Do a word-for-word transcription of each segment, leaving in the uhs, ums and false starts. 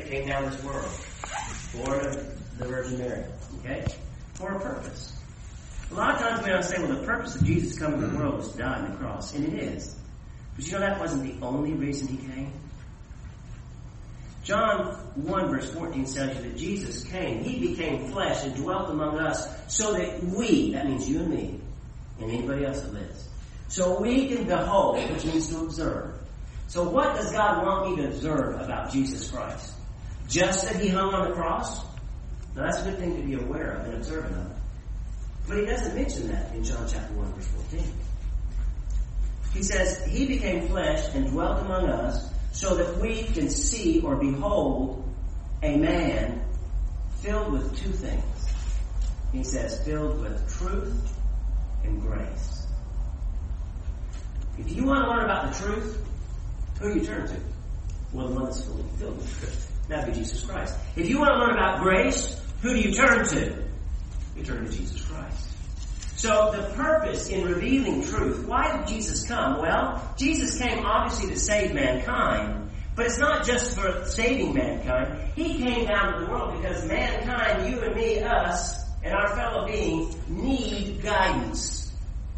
came down to this world, born of the Virgin Mary, okay? For a purpose. A lot of times we don't say, well, the purpose of Jesus coming to the world was to die on the cross, and it is. But you know that wasn't the only reason he came? John one verse fourteen tells you that Jesus came. He became flesh and dwelt among us so that we, that means you and me, and anybody else that lives, so we can behold, which means to observe. So what does God want me to observe about Jesus Christ? Just that he hung on the cross? Now that's a good thing to be aware of and observant of. But he doesn't mention that in John chapter one verse fourteen. He says, he became flesh and dwelt among us so that we can see or behold a man filled with two things. He says, filled with truth and grace. If you want to learn about the truth, who do you turn to? Well, the one that's filled with truth. That would be Jesus Christ. If you want to learn about grace, who do you turn to? You turn to Jesus Christ. So the purpose in revealing truth, why did Jesus come? Well, Jesus came obviously to save mankind, but it's not just for saving mankind. He came down to the world because mankind, you and me, us, and our fellow beings need guidance.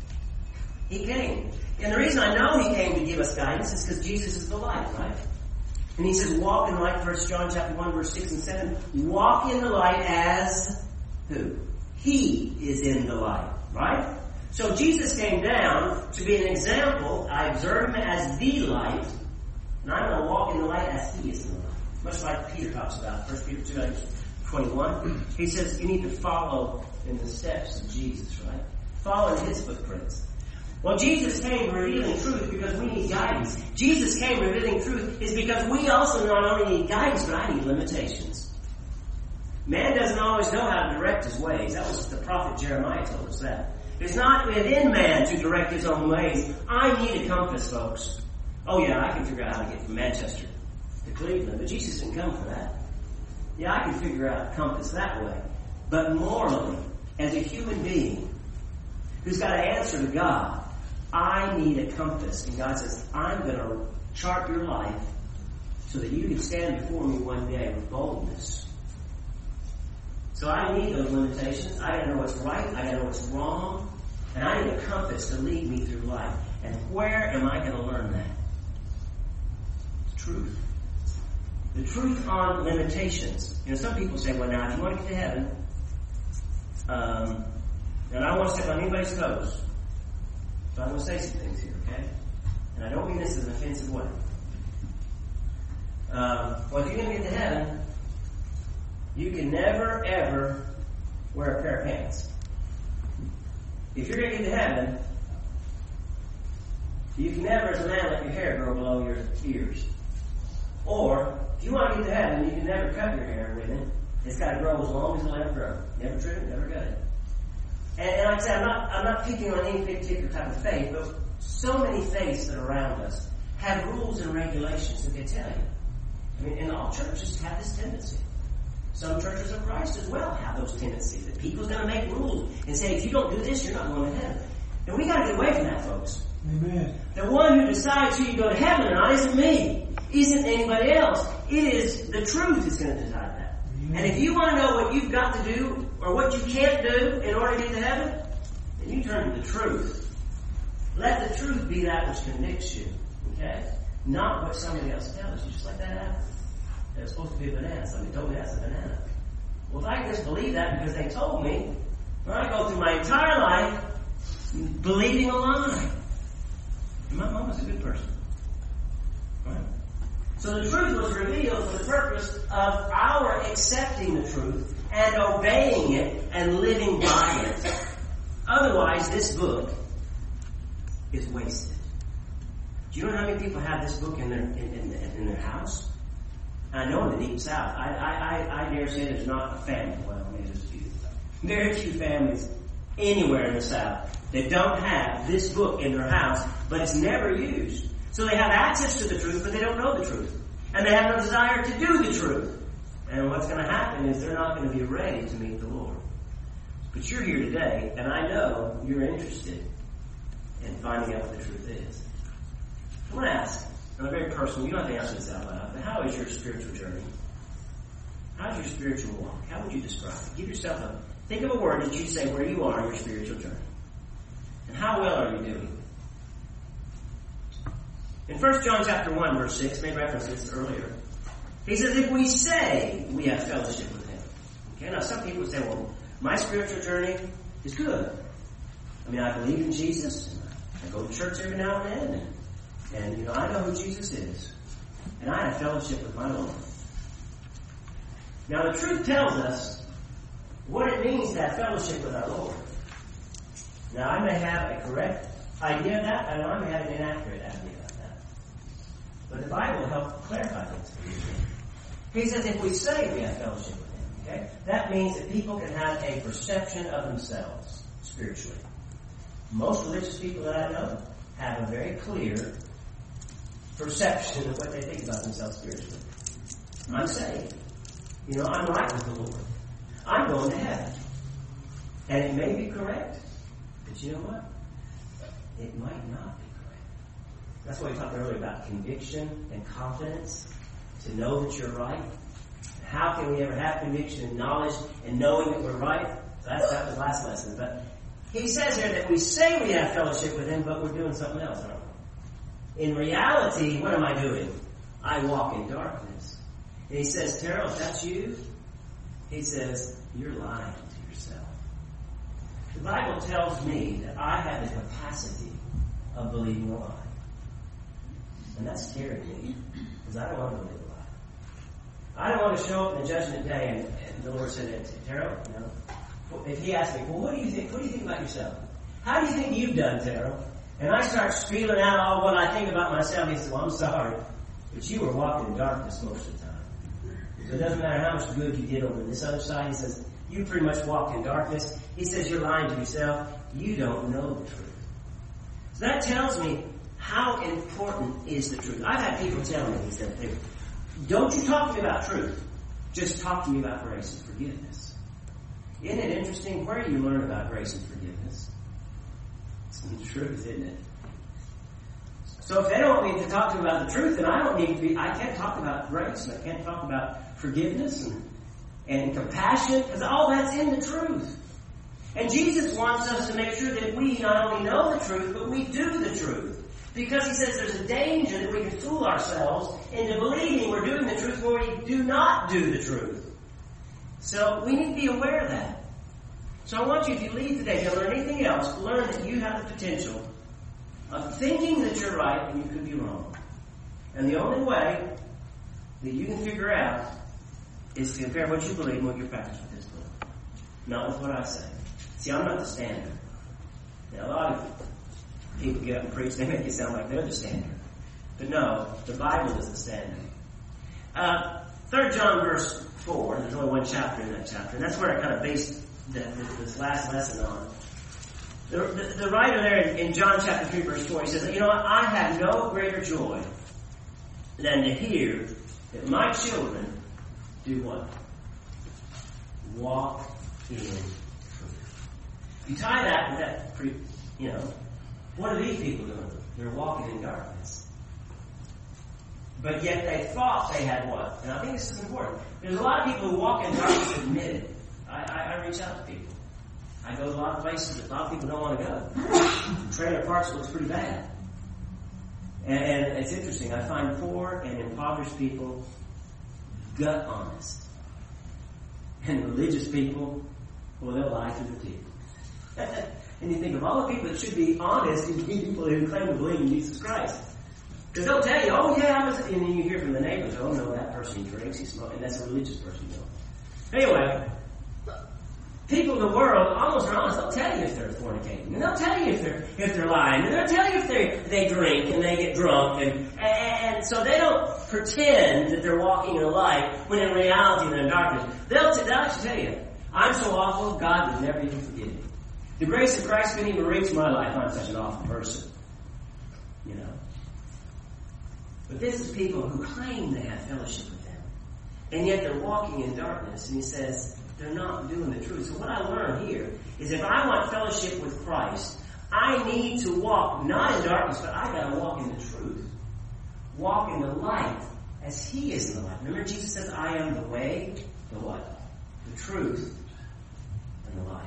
He came. And the reason I know he came to give us guidance is because Jesus is the light, right? And he says, walk in the light, First John chapter one, verse six and seven. Walk in the light as who? He is in the light, right? So Jesus came down to be an example. I observe him as the light, and I'm going to walk in the light as he is in the light. Much like Peter talks about, First Peter two, twenty-one. He says you need to follow in the steps of Jesus, right? Follow in his footprints. Well, Jesus came revealing truth because we need guidance. Jesus came revealing truth is because we also not only need guidance, but I need limitations. Man doesn't always know how to direct his ways. That was the prophet Jeremiah told us that. It's not within man to direct his own ways. I need a compass, folks. Oh yeah, I can figure out how to get from Manchester to Cleveland, but Jesus didn't come for that. Yeah, I can figure out a compass that way. But morally, as a human being who's got to answer to God, I need a compass. And God says, I'm going to chart your life so that you can stand before me one day with boldness. So I need those limitations. I gotta know what's right. I gotta know what's wrong. And I need a compass to lead me through life. And where am I going to learn that? It's truth. The truth on limitations. You know, some people say, well, now, if you want to get to heaven, um, and I don't want to step on anybody's toes, so I'm going to say some things here, okay? And I don't mean this in an offensive way. Um, well, if you're going to get to heaven, you can never, ever wear a pair of pants. If you're going to get to heaven, you can never, as a man, let your hair grow below your ears. Or, if you want to get to heaven, you can never cut your hair with it. It's got to grow as long as it'll ever grow. Never trim it, never cut it. And, and like I said, I'm not, I'm not picking on any particular type of faith, but so many faiths that are around us have rules and regulations that they tell you. I mean, and all churches have this tendency. Some churches of Christ as well have those tendencies that people's going to make rules and say, if you don't do this, you're not going to heaven. And we got to get away from that, folks. Amen. The one who decides who you go to heaven or not isn't me. Isn't anybody else. It is the truth that's going to decide that. Amen. And if you want to know what you've got to do or what you can't do in order to get to heaven, then you turn to the truth. Let the truth be that which convicts you. Okay? Not what somebody else tells you. Just like that apple. It's supposed to be a banana. Somebody told me that's a banana. Well, if I can just believe that because they told me, well, I go through my entire life believing a lie. And my mom was a good person. Right? So the truth was revealed for the purpose of our accepting the truth and obeying it and living by it. Otherwise, this book is wasted. Do you know how many people have this book in their in, in, in their house? I know in the deep south, I, I, I, I dare say there's not a family, well, maybe there's a few, very few families anywhere in the south that don't have this book in their house, but it's never used. So they have access to the truth, but they don't know the truth. And they have no desire to do the truth. And what's going to happen is they're not going to be ready to meet the Lord. But you're here today, and I know you're interested in finding out what the truth is. I want to ask, on a very personal, you don't have to answer this out loud, but how is your spiritual journey? How's your spiritual walk? How would you describe it? Give yourself a, think of a word that you say where you are in your spiritual journey. And how well are you doing? In First John chapter one, verse six, made reference to this earlier. He says, if we say we have fellowship with him. Okay, now some people say, well, my spiritual journey is good. I mean, I believe in Jesus. And I go to church every now and then. And, and, you know, I know who Jesus is. And I have fellowship with my Lord. Now, the truth tells us what it means to have fellowship with our Lord. Now, I may have a correct idea of that, and I may have an inaccurate idea of that. But the Bible helps clarify things. He says if we say we have fellowship with him, okay, that means that people can have a perception of themselves spiritually. Most religious people that I know have a very clear perception of what they think about themselves spiritually. I'm saved. You know, I'm right with the Lord. I'm going to heaven. And it may be correct, but you know what? It might not be correct. That's why we talked earlier about conviction and confidence, to know that you're right. How can we ever have conviction and knowledge and knowing that we're right? That's, that was the last lesson. But he says here that we say we have fellowship with him, but we're doing something else, aren't we? In reality, what am I doing? I walk in darkness. And he says, Terrell, if that's you, he says, you're lying to yourself. The Bible tells me that I have the capacity of believing a lie. And that's scaring me, because I don't want to believe a lie. I don't want to show up in the judgment day and, and the Lord said to Terrell, you know, if he asked me, well, what do you think? What do you think about yourself? How do you think you've done, Terrell? And I start spieling out all what I think about myself. He said, well, I'm sorry, but you were walking in darkness most of the time. So it doesn't matter how much good you did over this other side. He says, you pretty much walked in darkness. He says, you're lying to yourself. You don't know the truth. So that tells me how important is the truth. I've had people tell me, he said, don't you talk to me about truth. Just talk to me about grace and forgiveness. Isn't it interesting where you learn about grace and forgiveness? It's in the truth, isn't it? So if they don't want me to talk to them about the truth, then I don't need to be, I can't talk about grace, and I can't talk about forgiveness and, and compassion, because all that's in the truth. And Jesus wants us to make sure that we not only know the truth, but we do the truth. Because he says there's a danger that we can fool ourselves into believing we're doing the truth when we do not do the truth. So we need to be aware of that. So I want you, if you leave today, if you learn anything else, learn that you have the potential of thinking that you're right and you could be wrong. And the only way that you can figure out is to compare what you believe and what you practice with this book. Not with what I say. See, I'm not the standard. Now, a lot of people get up and preach, they make it sound like they're the standard. But no, the Bible is the standard. Uh, Third John verse four, there's only one chapter in that chapter, and that's where I kind of based the, this last lesson on. The, the, the writer there in, in John chapter three verse four, he says, you know what, I have no greater joy than to hear that my children do what? Walk in truth. You tie that with that, pre, you know, what are these people doing? They're walking in darkness. But yet they thought they had what? And I think this is important. There's a lot of people who walk in darkness and admit it. I, I, I reach out to people. I go to a lot of places that a lot of people don't want to go. Trailer parks looks pretty bad. And, and it's interesting. I find poor and impoverished people gut honest. And religious people, well, they'll lie through their teeth. And you think of all the people that should be honest, and people who claim to believe in Jesus Christ. Because they'll tell you, oh yeah, I was, and then you hear from the neighbors, oh no, that person drinks, he smokes, and that's a religious person, you know. Anyway, people in the world, almost are honest, they'll tell you if they're fornicating, and they'll tell you if they're if they're lying, and they'll tell you if they they drink and they get drunk, and, and and so they don't pretend that they're walking in the light when in reality they're in darkness. They'll, t- they'll actually tell you, I'm so awful, God would never even forgive me. The grace of Christ couldn't even reach my life. I'm such an awful person. You know. But this is people who claim they have fellowship with him. And yet they're walking in darkness. And he says they're not doing the truth. So what I learned here is if I want fellowship with Christ, I need to walk not in darkness, but I got to walk in the truth. Walk in the light as He is in the light. Remember, Jesus says, I am the way, the what? The truth, and the life.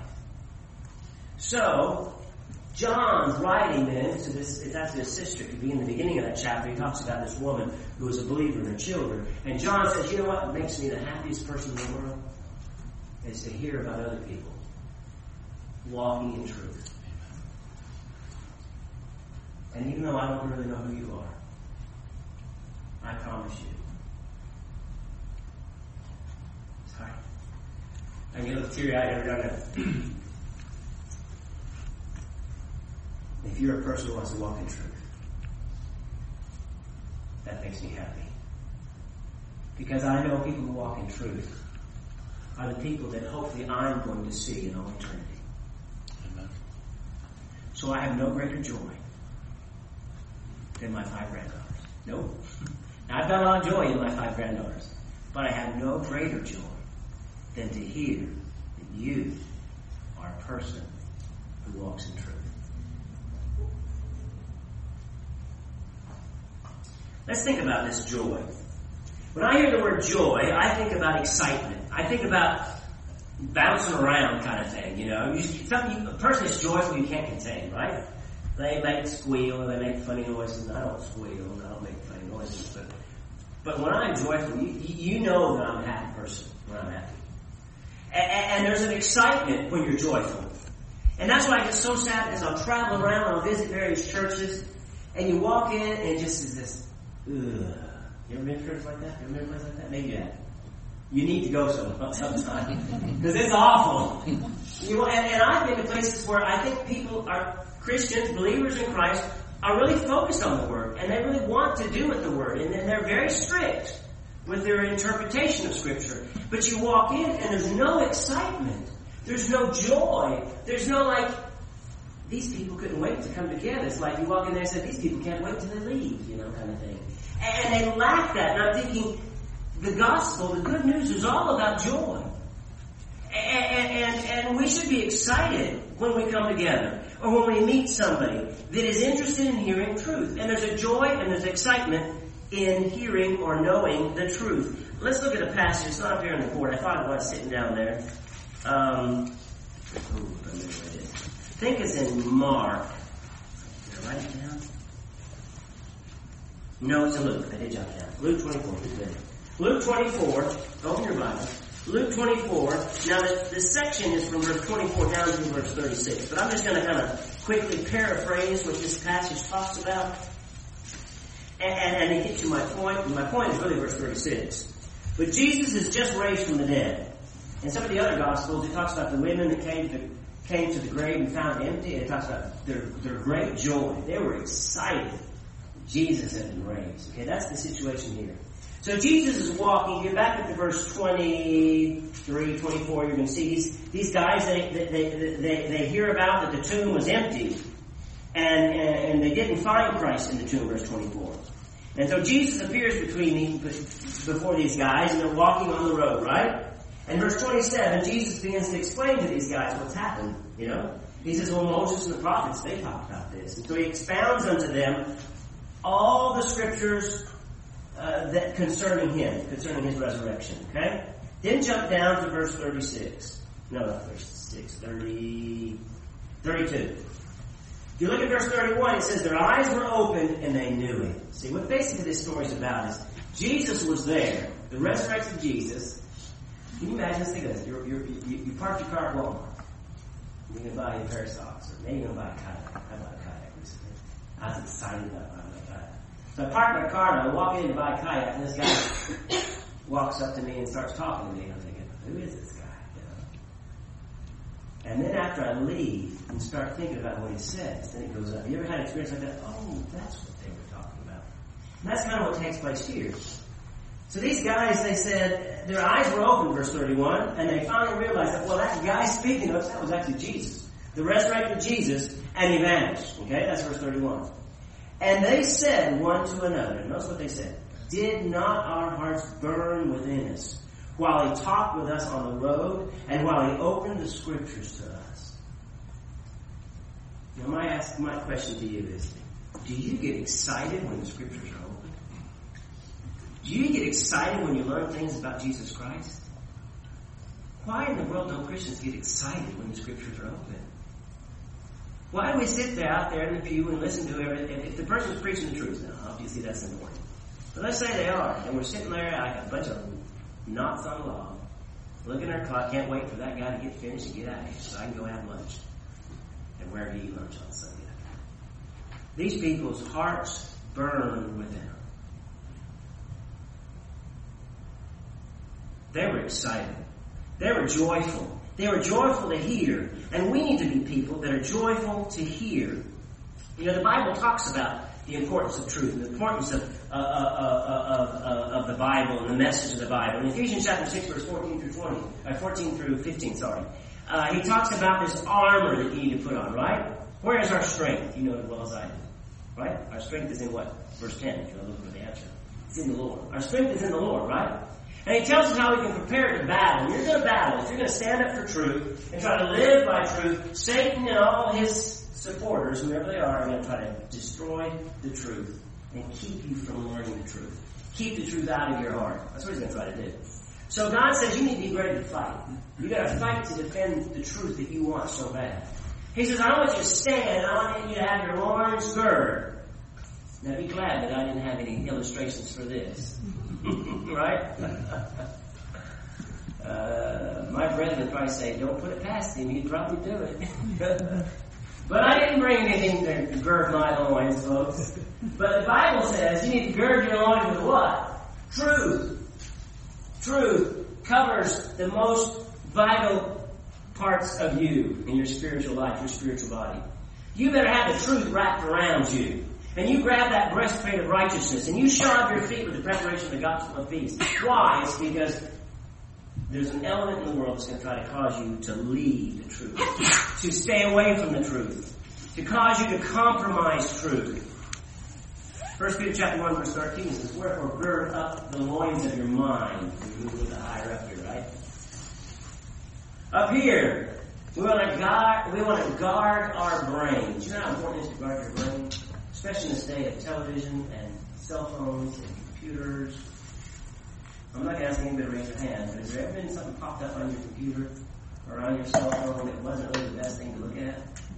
So, John's writing then to this, that's his sister. It could be in the beginning of that chapter. He talks about this woman who was a believer and her children. And John says, you know what makes me the happiest person in the world? Is to hear about other people walking in truth. And even though I don't really know who you are, I promise you. Sorry. I get a little teary-eyed every now and then. If you're a person who wants to walk in truth, that makes me happy. Because I know people who walk in truth are the people that hopefully I'm going to see in all eternity. Amen. So I have no greater joy than my five granddaughters. Nope. Now, I've got a lot of joy in my five granddaughters, but I have no greater joy than to hear that you are a person who walks in truth. Let's think about this joy. When I hear the word joy, I think about excitement. I think about bouncing around kind of thing, you know. You, something, a person is joyful you can't contain, right? They make squeal, they make funny noises. I don't squeal, and I don't make funny noises. But, but when I'm joyful, you, you know that I'm a happy person when I'm happy. And, and there's an excitement when you're joyful. And that's why I get so sad as I'll travel around, I'll visit various churches, and you walk in and it just is this, ugh. You ever been to church like that? You ever been to a place like that? Maybe you have. You need to go sometime. Because it's awful. You, and, and I've been to places where I think people are Christians, believers in Christ, are really focused on the Word. And they really want to do with the Word. And, and they're very strict with their interpretation of Scripture. But you walk in and there's no excitement. There's no joy. There's no like, these people couldn't wait to come together. It's like you walk in there and say, these people can't wait till they leave, you know, kind of thing. And they lack that. And I'm thinking, the gospel, the good news is all about joy. And, and, and we should be excited when we come together or when we meet somebody that is interested in hearing truth. And there's a joy and there's excitement in hearing or knowing the truth. Let's look at a passage. It's not up here on the board. I thought it was sitting down there. Um, ooh, let me read it. I think it's in Mark. Did I write it down? No, it's in Luke. I did jot it down. Luke twenty-four. Luke twenty-four. Open your Bible. Luke twenty-four. Now, the, the section is from verse twenty-four down to verse thirty-six. But I'm just going to kind of quickly paraphrase what this passage talks about. And, and, and to get to my point. And my point is really verse thirty-six. But Jesus is just raised from the dead. In some of the other Gospels, it talks about the women that came to, came to the grave and found it empty. And it talks about their, their great joy. They were excited. Jesus had been raised. Okay, that's the situation here. So Jesus is walking. You're back at the verse twenty-three, twenty-four. You're going to see these, these guys, they, they, they, they, they hear about that the tomb was empty. And, and, and they didn't find Christ in the tomb, verse twenty-four. And so Jesus appears between these, before these guys, and they're walking on the road, right? And verse twenty-seven, Jesus begins to explain to these guys what's happened, you know. He says, well, Moses and the prophets, they talked about this. And so he expounds unto them all the scriptures uh, that concerning him, concerning his resurrection. Okay? Then jump down to verse thirty-six. No, not thirty-six, thirty, thirty-two. If you look at verse thirty-one, it says their eyes were opened and they knew him. See, what basically this story is about is Jesus was there, the resurrected Jesus. Can you imagine? Let's think of this. You're, you're, you, you park your car at Walmart. You're going to buy a pair of socks, or maybe you're going to buy a kayak. I bought a kayak recently. I was excited about buying my kayak. So I park my car and I walk in to buy a kayak, and this guy walks up to me and starts talking to me. And I'm thinking, who is this guy? You know? And then after I leave and start thinking about what he says, then it goes up. You ever had an experience like that? Oh, that's what they were talking about. And that's kind of what takes place here. So these guys, they said, their eyes were open, verse thirty-one, and they finally realized that, well, that guy speaking to us, that was actually Jesus. The resurrected Jesus, and he vanished. Okay, that's verse thirty-one. And they said one to another, notice what they said, did not our hearts burn within us while he talked with us on the road and while he opened the scriptures to us? Now my, ask, my question to you is, do you get excited when the scriptures are open? Do you get excited when you learn things about Jesus Christ? Why in the world don't Christians get excited when the Scriptures are open? Why do we sit there out there in the pew and listen to everything? If the person's preaching the truth, now, obviously that's important. But let's say they are, and we're sitting there like a bunch of knots on a log, looking at our clock, can't wait for that guy to get finished and get out of here so I can go have lunch. And wherever you eat lunch on Sunday. These people's hearts burned within them. They were excited. They were joyful. They were joyful to hear. And we need to be people that are joyful to hear. You know, the Bible talks about the importance of truth, the importance of, uh, uh, uh, of, uh, of the Bible and the message of the Bible. In Ephesians chapter six, verse fourteen through twenty, or fourteen through fifteen, sorry, uh, he talks about this armor that you need to put on, right? Where is our strength? You know it as well as I do, right? Our strength is in what? Verse ten, if you're looking for the answer. It's in the Lord. Our strength is in the Lord, right? And he tells us how we can prepare to battle. When you're going to battle, if you're going to stand up for truth and try to live by truth, Satan and all his supporters, whoever they are, are going to try to destroy the truth and keep you from learning the truth. Keep the truth out of your heart. That's what he's going to try to do. So God says you need to be ready to fight. You got to fight to defend the truth that you want so bad. He says, I want you to stand. I want you to have your loins girded. Now be glad that I didn't have any illustrations for this. Right? uh, my brethren would probably say, don't put it past him. He'd probably do it. But I didn't bring anything to gird my loins, folks. But the Bible says you need to gird your loins with what? Truth. Truth covers the most vital parts of you in your spiritual life, your spiritual body. You better have the truth wrapped around you. And you grab that breastplate of righteousness and you shod your feet with the preparation of the gospel of peace. Why? It's because there's an element in the world that's going to try to cause you to leave the truth, to stay away from the truth, to cause you to compromise truth. First Peter chapter one verse thirteen says, wherefore gird up the loins of your mind. We move a little higher up here, right? Up here, we want to guard, we want to guard our brains. You know how important it is to guard your brain? Especially in this day of television and cell phones and computers. I'm not going to ask anybody to raise their hand, but has there ever been something popped up on your computer or on your cell phone that wasn't really the best thing to look at?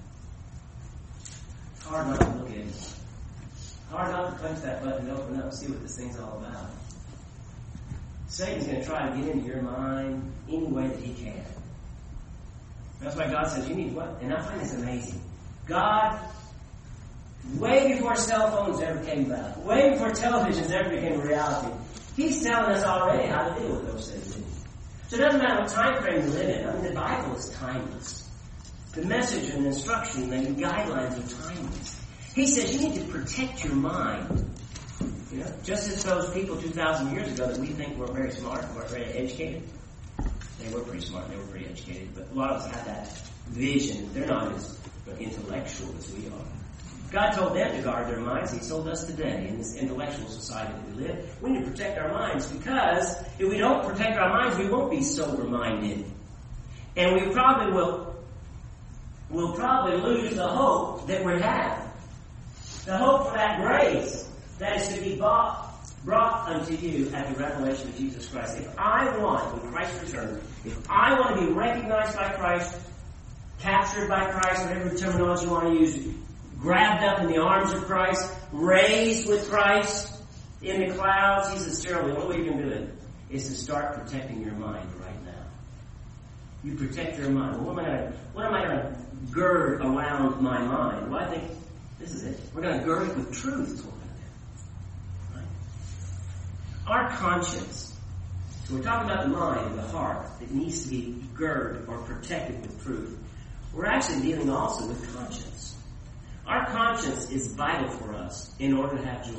It's hard not to look at it. It's hard not to punch that button and open up and see what this thing's all about. Satan's going to try to get into your mind any way that he can. That's why God says you need what? And I find this amazing. God, way before cell phones ever came about, way before televisions ever became a reality, He's telling us already how to deal with those things. So it doesn't matter what time frame you live in. I mean, the Bible is timeless. The message and instruction and guidelines are timeless. He says you need to protect your mind. You know, just as those people two thousand years ago that we think were very smart, were very educated. They were pretty smart, they were pretty educated, but a lot of us have that vision. They're not as intellectual as we are. God told them to guard their minds. He told us today in this intellectual society that we live, we need to protect our minds, because if we don't protect our minds, we won't be sober-minded. And we probably will will probably lose the hope that we have. The hope for that grace that is to be bought, brought unto you at the revelation of Jesus Christ. If I want, when Christ returns, if I want to be recognized by Christ, captured by Christ, whatever terminology you want to use, grabbed up in the arms of Christ, raised with Christ in the clouds, he says, Cheryl, the only way you can do it is to start protecting your mind right now. You protect your mind. Well, what am I going to, what am I going to gird around my mind? Well, I think this is it. We're going to gird it with truth. Is what we're going to do. Right? Our conscience. So we're talking about the mind, the heart, that needs to be girded or protected with truth. We're actually dealing also with conscience. Our conscience is vital for us in order to have joy.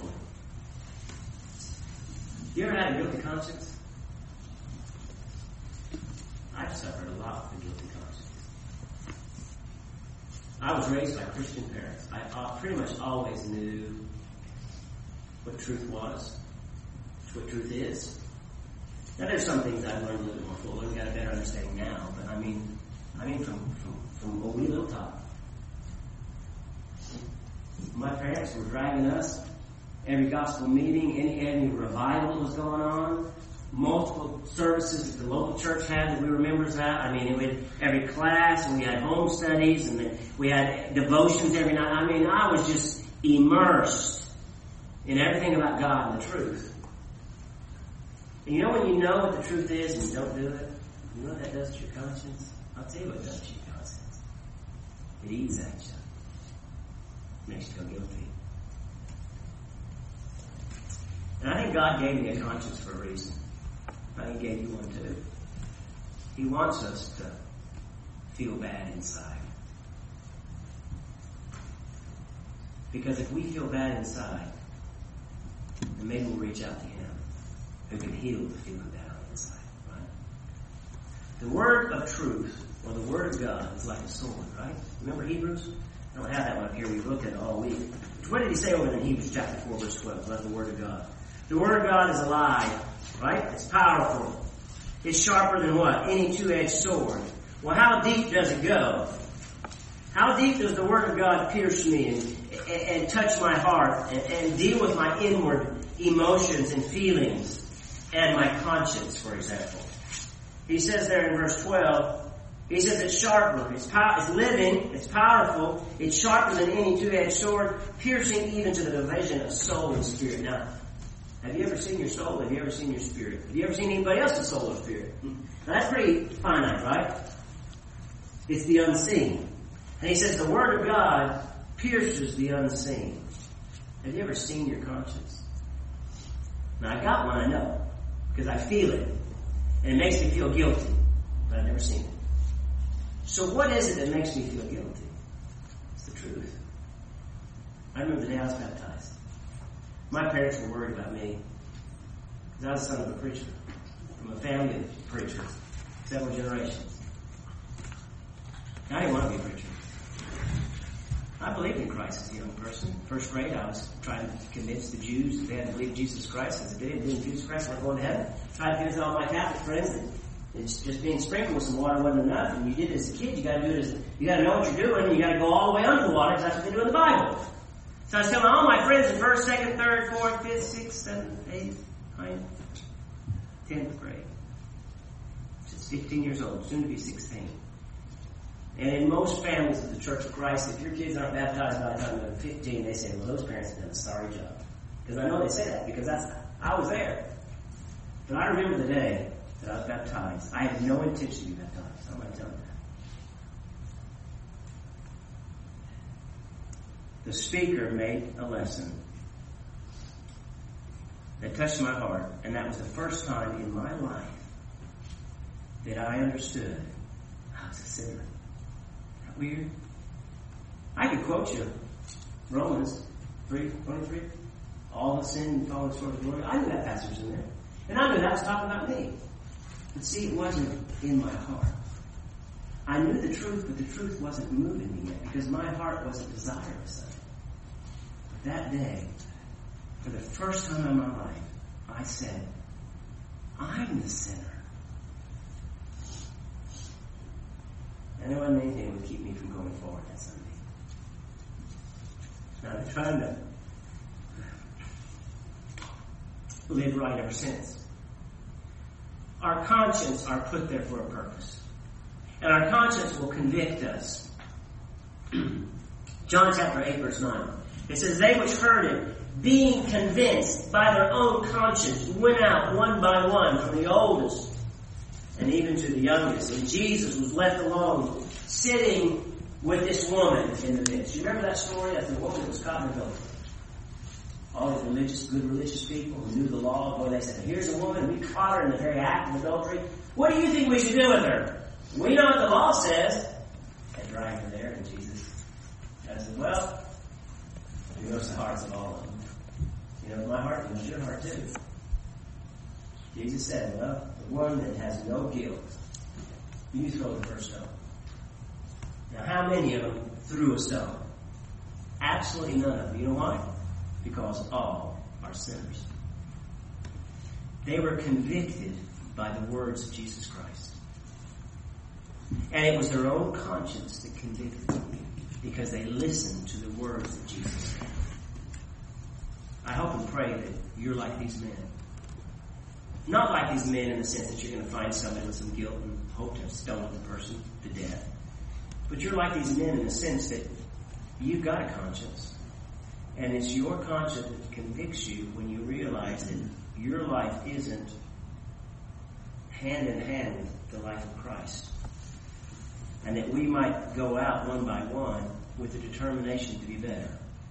You ever had a guilty conscience? I've suffered a lot with a guilty conscience. I was raised by Christian parents. I pretty much always knew what truth was, what truth is. Now there's some things I've learned a little more fully and got a better understanding now, but I mean, I mean from, from, from a wee little top. My parents were driving us every gospel meeting, any, any revival was going on. Multiple services that the local church had that we were members of. I mean, we had every class, and we had home studies, and we had devotions every night. I mean, I was just immersed in everything about God and the truth. And you know when you know what the truth is and you don't do it? You know what that does to your conscience? I'll tell you what it does to your conscience. It eats at you. It makes you feel guilty. And I think God gave me a conscience for a reason. I think He gave you one too. He wants us to feel bad inside. Because if we feel bad inside, then maybe we'll reach out to Him, who can heal the feeling bad on the inside. Right? The word of truth, or the word of God, is like a sword, right? Remember Hebrews? I don't have that one up here. We've looked at it all week. What did he say over in Hebrews chapter four, verse twelve? About the word of God. The word of God is alive, right? It's powerful. It's sharper than what? Any two-edged sword. Well, how deep does it go? How deep does the word of God pierce me and, and, and touch my heart and, and deal with my inward emotions and feelings and my conscience, for example? He says there in verse twelve, he says it's sharper, it's, pow- it's living, it's powerful, it's sharper than any two-edged sword, piercing even to the division of soul and spirit. Now, have you ever seen your soul? Have you ever seen your spirit? Have you ever seen anybody else's soul or spirit? Now, that's pretty finite, right? It's the unseen. And he says the Word of God pierces the unseen. Have you ever seen your conscience? Now, I got one, I know, because I feel it. And it makes me feel guilty, but I've never seen it. So what is it that makes me feel guilty? It's the truth. I remember the day I was baptized. My parents were worried about me because I was the son of a preacher from a family of preachers, several generations. I didn't want to be a preacher. I believed in Christ as a young person. First grade, I was trying to convince the Jews that they had to believe Jesus Christ. Because if they didn't believe in Jesus Christ, they weren't going to heaven. Tried to convince all my Catholic friends that it's just being sprinkled with some water wasn't enough. And you did it as a kid. You got to do it as you got to know what you're doing. And you got to go all the way under the water because that's what they do in the Bible. So I was telling all my friends in first, second, third, fourth, fifth, sixth, seventh, eighth, ninth, tenth grade. Just fifteen years old, soon to be sixteen. And in most families of the Church of Christ, if your kids aren't baptized by the time they're fifteen, they say, well, those parents have done a sorry job. Because I know they say that, because that's I was there. But I remember the day that I was baptized. I had no intention to be baptized. I'm going to tell you that. The speaker made a lesson that touched my heart, and that was the first time in my life that I understood I was a sinner. Isn't that weird? I could quote you Romans three twenty-three. All the sin and fallen short of glory. I knew that passage was in there. And I knew that was talking about me. But see, it wasn't in my heart. I knew the truth, but the truth wasn't moving me yet because my heart wasn't desirous of it. But that day, for the first time in my life, I said, I'm the sinner. And there wasn't anything that would keep me from going forward that Sunday. Now, I've been trying to live right ever since. Our conscience are put there for a purpose. And our conscience will convict us. John chapter eight, verse nine. It says, they which heard it, being convinced by their own conscience, went out one by one from the oldest and even to the youngest. And Jesus was left alone, sitting with this woman in the midst. You remember that story? That's the woman that was caught in adultery. All these religious, good religious people who knew the law, boy, they said, here's a woman, we caught her in the very act of adultery. What do you think we should do with her? We know what the law says. They dragged her there, and Jesus said, well, he knows the hearts of all of them. You know my heart, he knows your heart too. Jesus said, well, the one that has no guilt, you throw the first stone. Now, how many of them threw a stone? Absolutely none of them. You know why? Because all are sinners. They were convicted by the words of Jesus Christ. And it was their own conscience that convicted them because they listened to the words that Jesus said. I hope and pray that you're like these men. Not like these men in the sense that you're going to find somebody with some guilt and hope to stone the person to death. But you're like these men in the sense that you've got a conscience. And it's your conscience that convicts you when you realize that your life isn't hand in hand with the life of Christ. And that we might go out one by one with the determination to be better.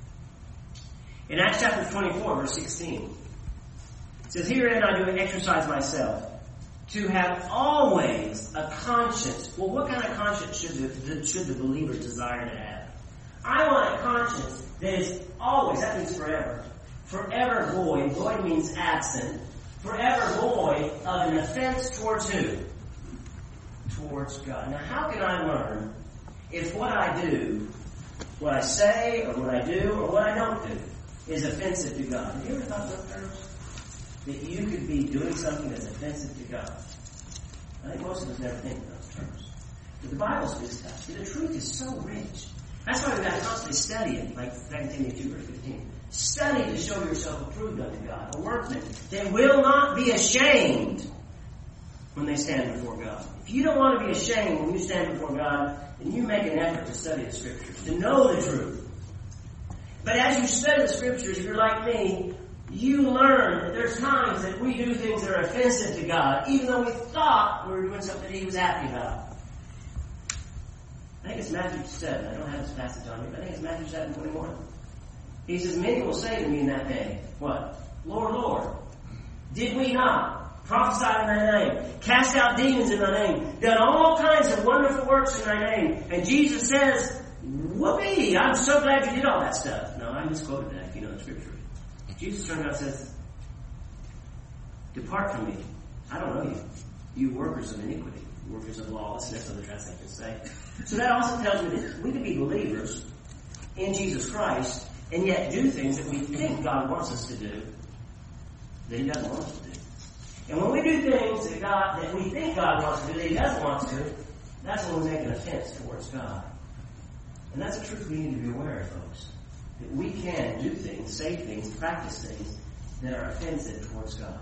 In Acts chapter twenty-four, verse sixteen, it says, "Herein I do exercise myself, to have always a conscience." Well, what kind of conscience should the, should the believer desire to have? I want a conscience that is always, that means forever, forever void. Void means absent. Forever void of an offense towards who? Towards God. Now, how can I learn if what I do, what I say, or what I do, or what I don't do, is offensive to God? Have you ever thought those terms? That you could be doing something that's offensive to God. I think most of us never think of those terms. But the Bible speaks to us. The truth is so rich. That's why we've got to constantly study it, like Second Timothy two, verse fifteen. Study to show yourself approved unto God, a workman that will not be ashamed when they stand before God. If you don't want to be ashamed when you stand before God, then you make an effort to study the Scriptures, to know the truth. But as you study the Scriptures, if you're like me, you learn that there's times that we do things that are offensive to God, even though we thought we were doing something that He was happy about. I think it's Matthew seven. I don't have this passage on here, but I think it's Matthew seven twenty-one. He says, "Many will say to me in that day," what? "Lord, Lord, did we not prophesy in thy name, cast out demons in thy name, done all kinds of wonderful works in thy name?" And Jesus says, "Whoopee, I'm so glad you did all that stuff." No, I misquoted that if you know the Scripture. Jesus turned around and says, "Depart from me. I don't know you. You workers of iniquity, workers of lawlessness," other translations say. So that also tells me that we can be believers in Jesus Christ and yet do things that we think God wants us to do that He doesn't want us to do. And when we do things that God that we think God wants to do that He doesn't want us to do, that's when we make an offense towards God. And that's a truth we need to be aware of, folks. That we can do things, say things, practice things that are offensive towards God.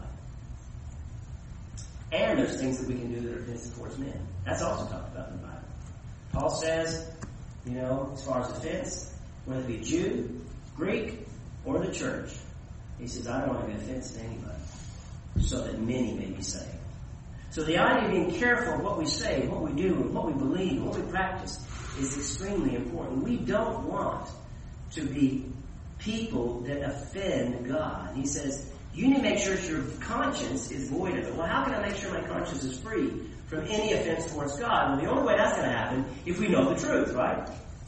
And there's things that we can do that are offensive towards men. That's also talked about in the Bible. Paul says, you know, as far as offense, whether it be Jew, Greek, or the church, he says, I don't want to be offensive to anybody, so that many may be saved. So the idea of being careful of what we say, what we do, what we believe, what we practice is extremely important. We don't want to be people that offend God. He says, you need to make sure that your conscience is void of it. Well, how can I make sure my conscience is free from any offense towards God? Well, the only way that's going to happen if we know the truth, right?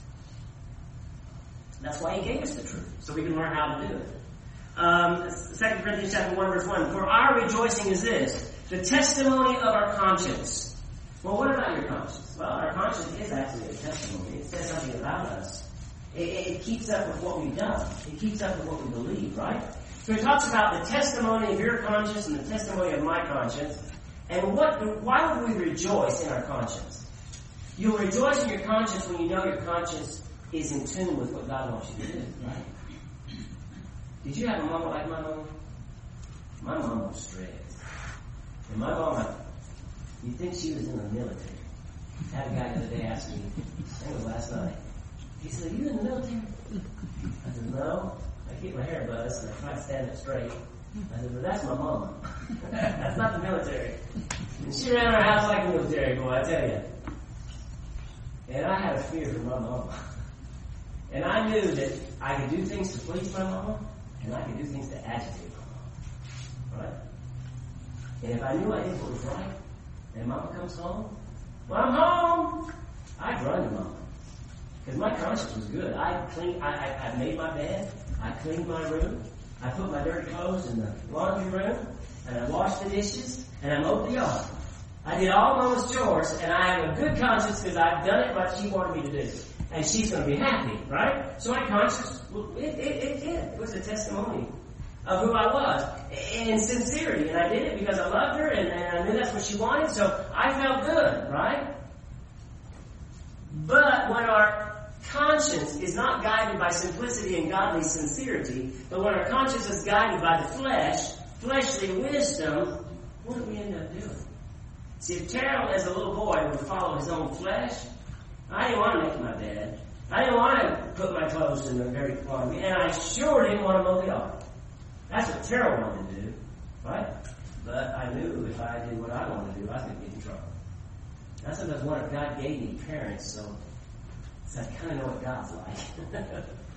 That's why He gave us the truth, so we can learn how to do it. Um, Second Corinthians chapter one, verse one. For our rejoicing is this, the testimony of our conscience. Well, what about your conscience? Well, our conscience is actually a testimony. It says something about us. It, it, it keeps up with what we've done. It keeps up with what we believe, right? So he talks about the testimony of your conscience and the testimony of my conscience. And what? Why would we rejoice in our conscience? You'll rejoice in your conscience when you know your conscience is in tune with what God wants you to do, right? Did you have a mama like my mama? My mama was strict. And my mama, you'd think she was in the military. I had a guy the other day ask me, I think it was last night, he said, are you in the military? I said, no. I keep my hair buzzed and I try to stand up straight. I said, well, that's my mama. That's not the military. And she ran our house like a military boy, I tell you. And I had a fear for my mama. And I knew that I could do things to please my mama, and I could do things to agitate my mama. Right? And if I knew I did what was right, and mama comes home, well, I'm home! I'd run to mama. Because my conscience was good. I cleaned, I, I, I made my bed, I cleaned my room, I put my dirty clothes in the laundry room, and I washed the dishes, and I mowed the yard. I did all mama's chores, and I have a good conscience because I've done it what she wanted me to do. And she's going to be happy, right? So my conscience, it, it, it did. It was a testimony of who I was in sincerity. And I did it because I loved her and, and I knew that's what she wanted. So I felt good, right? But when our conscience is not guided by simplicity and godly sincerity, but when our conscience is guided by the flesh, fleshly wisdom, what do we end up doing? See, if Terrell, as a little boy, would follow his own flesh, I didn't want to make my bed. I didn't want to put my clothes in the very laundry, and I sure didn't want to mow the yard. That's what Terrell wanted to do, right? But I knew if I did what I wanted to do, I was going to get in trouble. I sometimes wonder if God gave me parents, so, so I kind of know what God's like.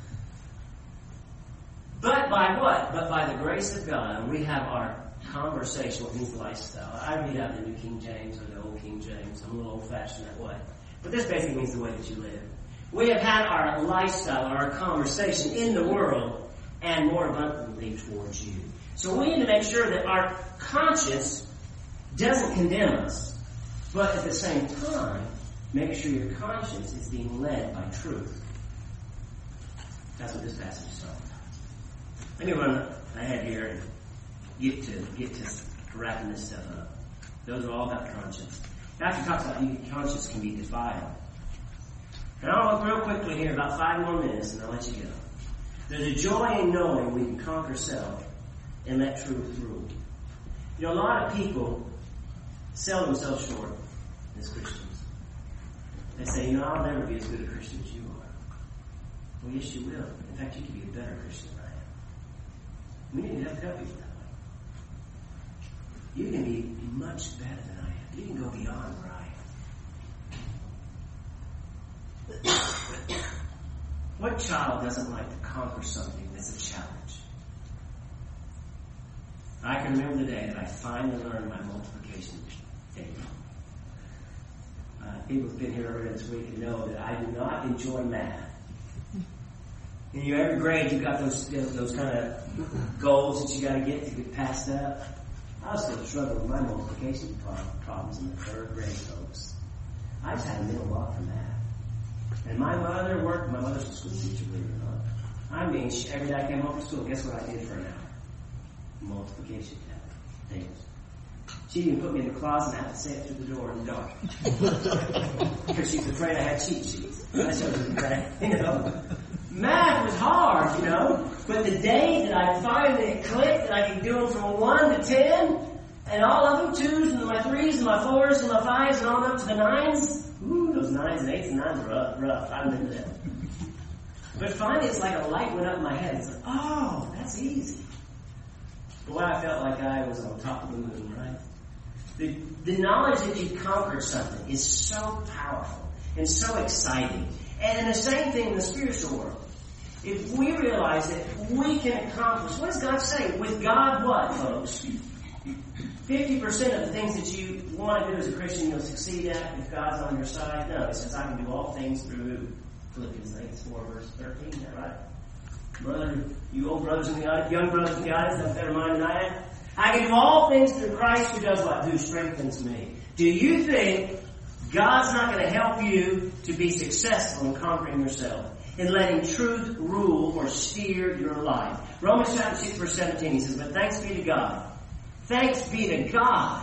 But by what? But by the grace of God, we have our conversational lifestyle. I read out the New King James or the Old King James. I'm a little old-fashioned that way. But this basically means the way that you live. We have had our lifestyle, our conversation in the world, and more abundantly towards you. So we need to make sure that our conscience doesn't condemn us, but at the same time, make sure your conscience is being led by truth. That's what this passage is talking about. Let me run ahead here and get to get to wrapping this stuff up. Those are all about conscience. After he talks about how conscience can be defiled. And I'll look real quickly here, about five more minutes, and I'll let you go. There's a joy in knowing we can conquer self and let truth rule. You know, a lot of people sell themselves short as Christians. They say, you know, I'll never be as good a Christian as you are. Well, yes, you will. In fact, you can be a better Christian than I am. We need to help help you that way. You can be much better than I am. You can go beyond where I am. What child doesn't like to conquer something that's a challenge? I can remember the day that I finally learned my multiplication table. Uh, people who've been here earlier this week and know that I do not enjoy math. In your every grade, you've got those those kind of goals that you got to get to get past that. I was still struggling with my multiplication problems in the third grade, folks. I just had a mental block from that. And my mother worked, my mother's a school teacher, believe it or not. I mean, she, every day I came home from school, guess what I did for an hour? Multiplication tables. She even put me in the closet and I had to say it through the door in the dark. Because she's afraid I had cheat sheets. I showed her the crack, you know. Math was hard, you know. But the day that I finally clicked that I could do them from one to ten, and all of them, twos and my threes and my fours and my fives and all up to the nines, ooh, those nines and eights and nines were rough. rough. I remember that. But finally, it's like a light went up in my head. It's like, oh, that's easy. Boy, I felt like I was on top of the moon, right? The, the knowledge that you've conquered something is so powerful and so exciting. And the same thing in the spiritual world. If we realize that we can accomplish, what does God say? With God what, folks? fifty percent of the things that you want to do as a Christian you'll succeed at if God's on your side. No, it says I can do all things through Philippians, I think it's four verse thirteen, is that right? Brother, you old brothers in the audience, young brothers in the audience, have a better mind than I have. I can do all things through Christ who does what? Who strengthens me. Do you think God's not going to help you to be successful in conquering yourself, in letting truth rule or steer your life? Romans chapter six verse seventeen, he says, but thanks be to God. Thanks be to God.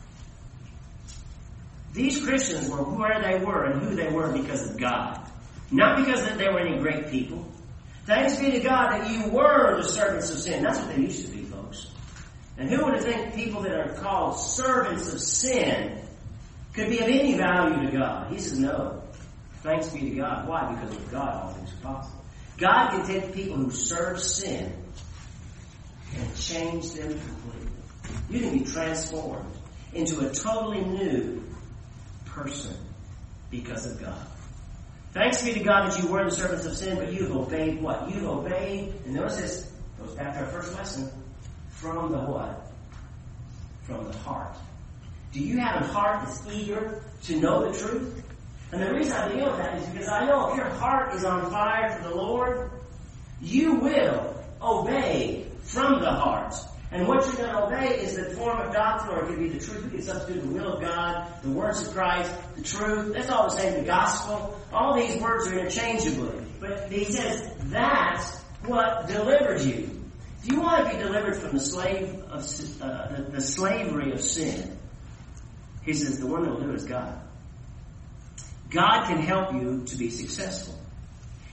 These Christians were where they were and who they were because of God. Not because that they were any great people. Thanks be to God that you were the servants of sin. That's what they used to be, folks. And who would have think people that are called servants of sin could be of any value to God? He says, no. Thanks be to God. Why? Because with God, all things are possible. God can take people who serve sin and change them completely. You can be transformed into a totally new person because of God. Thanks be to God that you were the servants of sin, but you've obeyed what? You've obeyed, and notice this, goes back to our first lesson, from the what? From the heart. Do you have a heart that's eager to know the truth? And the reason I deal with that is because I know if your heart is on fire for the Lord, you will obey from the heart. And what you're going to obey is the form of doctrine, or it could be the truth. We can substitute the will of God, the words of Christ, the truth. That's all the same, the gospel. All these words are interchangeable. But he says, that's what delivered you. If you want to be delivered from the slave of uh, the, the slavery of sin, he says the one that will do it is God. God can help you to be successful.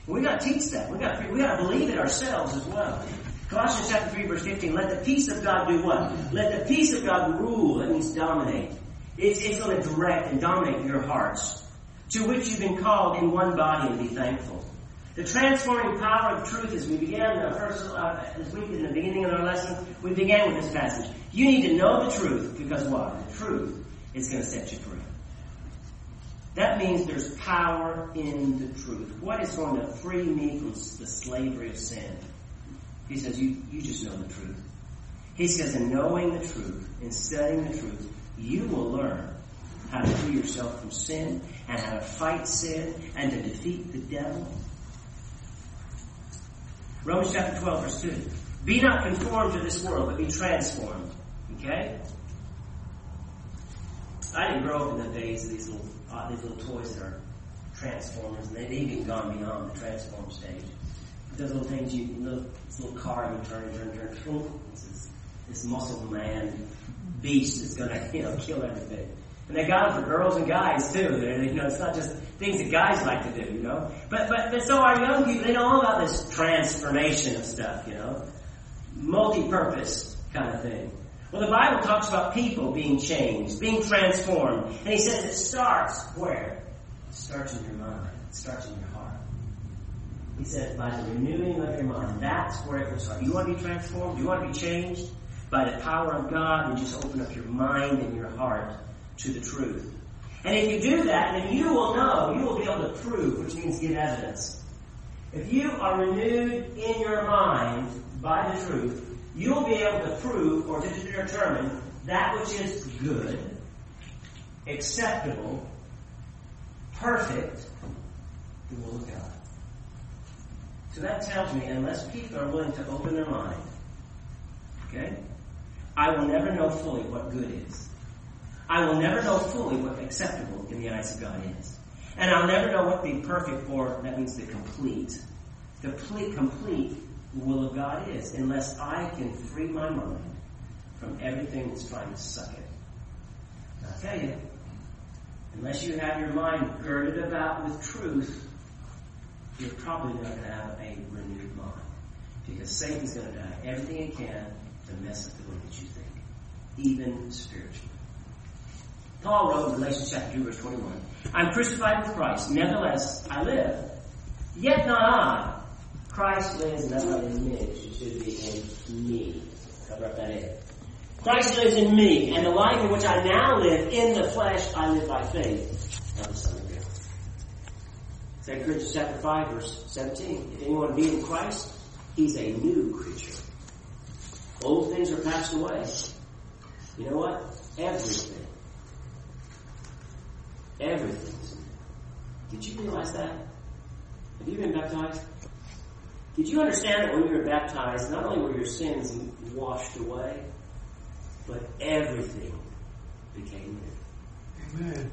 We got to teach that. We got to, we got to believe it ourselves as well. Colossians chapter three, verse fifteen. Let the peace of God do what? Let the peace of God rule. That means dominate. It's, it's going to direct and dominate your hearts, to which you've been called in one body, and be thankful. The transforming power of truth, as we began the first uh, this week in the beginning of our lesson, we began with this passage. You need to know the truth, because what? The truth is going to set you free. That means there's power in the truth. What is going to free me from the slavery of sin? He says, you, you just know the truth. He says, in knowing the truth, in studying the truth, you will learn how to free yourself from sin, and how to fight sin, and to defeat the devil. Romans chapter twelve, verse two. Be not conformed to this world, but be transformed. Okay? I didn't grow up in the days of these little, uh, these little toys that are transformers, and they've even gone beyond the transform stage. Those little things, you little, this little car you turn, turn, turn, turn. This, is, this muscle man beast that's going to, you know, kill everything. And they got them for girls and guys too. They're, you know, it's not just things that guys like to do, you know. But but, but so our young people, they know all about this transformation of stuff, you know, multi-purpose kind of thing. Well, the Bible talks about people being changed, being transformed, and he says it starts where? It starts in your mind. It starts in your heart. He said, by the renewing of your mind, that's where it will start. You want to be transformed? You want to be changed? By the power of God, you just open up your mind and your heart to the truth. And if you do that, then you will know, you will be able to prove, which means give evidence. If you are renewed in your mind by the truth, you'll be able to prove or to determine that which is good, acceptable, perfect, the will of God. So that tells me, unless people are willing to open their mind, okay, I will never know fully what good is. I will never know fully what acceptable in the eyes of God is. And I'll never know what the perfect, or that means the complete, the complete, complete will of God is, unless I can free my mind from everything that's trying to suck it. And I'll tell you, unless you have your mind girded about with truth, you're probably not going to have a renewed mind. Because Satan's going to do everything he can to mess up the way that you think, even spiritually. Paul wrote in Galatians chapter two, verse twenty-one, I'm crucified with Christ, nevertheless I live. Yet not I. Christ lives, and that's not in me. It should be in me. Cover up that head. Christ lives in me, and the life in which I now live in the flesh, I live by faith of the Son of God. Second Corinthians chapter five, verse seventeen. If anyone be in Christ, he's a new creature. Old things are passed away. You know what? Everything. Everything's new. Did you realize that? Have you been baptized? Did you understand that when you were baptized, not only were your sins washed away, but everything became new? Amen.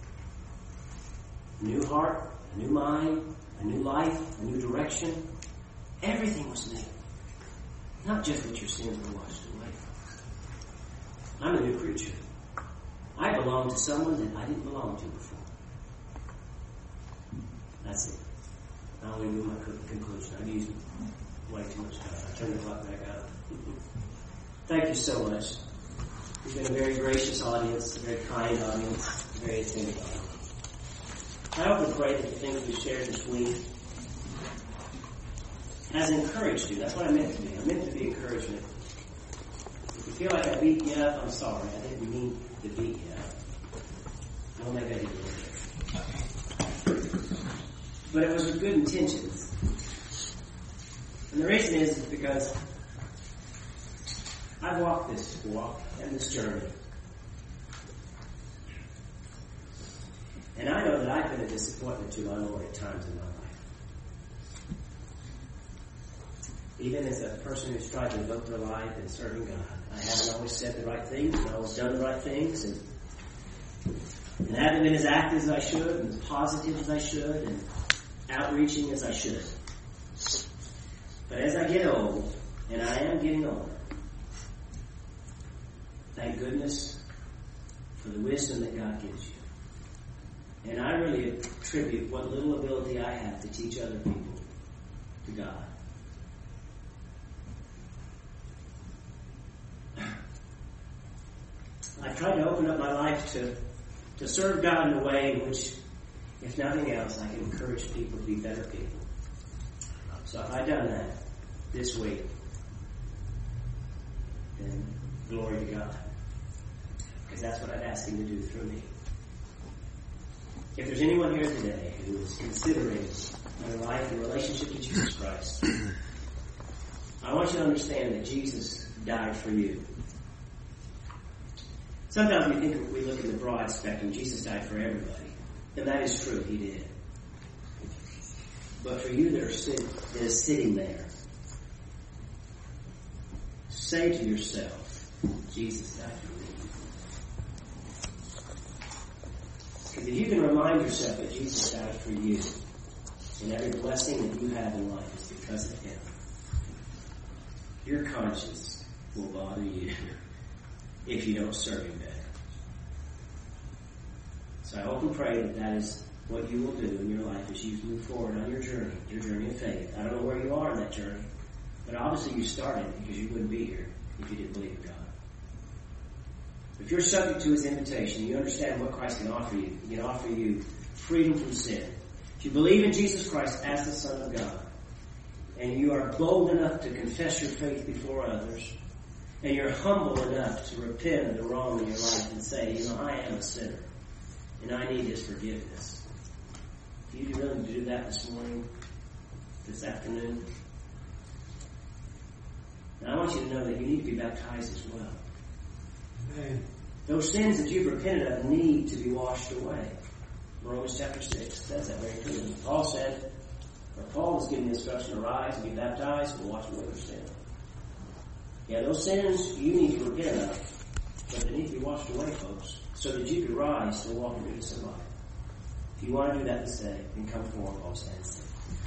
New heart, a new mind, a new life, a new direction. Everything was new. Not just that your sins were washed away. I'm a new creature. I belong to someone that I didn't belong to before. That's it. Now we move my conclusion. I've used way too much time. I turn the clock back out. Thank you so much. You've been a very gracious audience, a very kind audience, a very attentive audience. I hope and pray that the things we shared this week has encouraged you. That's what I meant to be. I meant to be encouragement. If you feel like I beat you up, I'm sorry. I didn't mean to beat you up. I don't think I did it. But it was with good intentions. And the reason is, is because I've walked this walk and this journey. And I know that I've been a disappointment to my Lord at times in my life. Even as a person who's tried to devote their life in serving God, I haven't always said the right things and always done the right things, and, and haven't been as active as I should, and as positive as I should, and outreaching as I should. But as I get old, and I am getting older, thank goodness for the wisdom that God gives you. And I really attribute what little ability I have to teach other people to God. I've tried to open up my life to, to serve God in a way in which, if nothing else, I can encourage people to be better people. So if I've done that this week, then glory to God. Because that's what I'd ask Him to do through me. If there's anyone here today who is considering their life in relationship to Jesus Christ, I want you to understand that Jesus died for you. Sometimes we think we look at the broad spectrum, Jesus died for everybody. And that is true, He did. But for you that are sit, that is sitting there, say to yourself, Jesus died for me. Because if you can remind yourself that Jesus died for you, and every blessing that you have in life is because of Him, your conscience will bother you if you don't serve Him better. So I hope and pray that that is what you will do in your life as you move forward on your journey, your journey of faith. I don't know where you are in that journey, but obviously you started because you wouldn't be here if you didn't believe in God. If you're subject to His invitation, you understand what Christ can offer you. He can offer you freedom from sin. If you believe in Jesus Christ as the Son of God, and you are bold enough to confess your faith before others, and you're humble enough to repent of the wrong in your life and say, you know, I am a sinner, and I need His forgiveness. If you're willing to do that this morning, this afternoon, and I want you to know that you need to be baptized as well. Amen. Those sins that you've repented of need to be washed away. Romans chapter six says that very clearly. Paul said, or Paul was given the instruction to rise and be baptized and wash away their sin. Yeah, those sins you need to repent of, but they need to be washed away, folks, so that you can rise and walk in newness of life. If you want to do that this day, then come forward, Paul stands.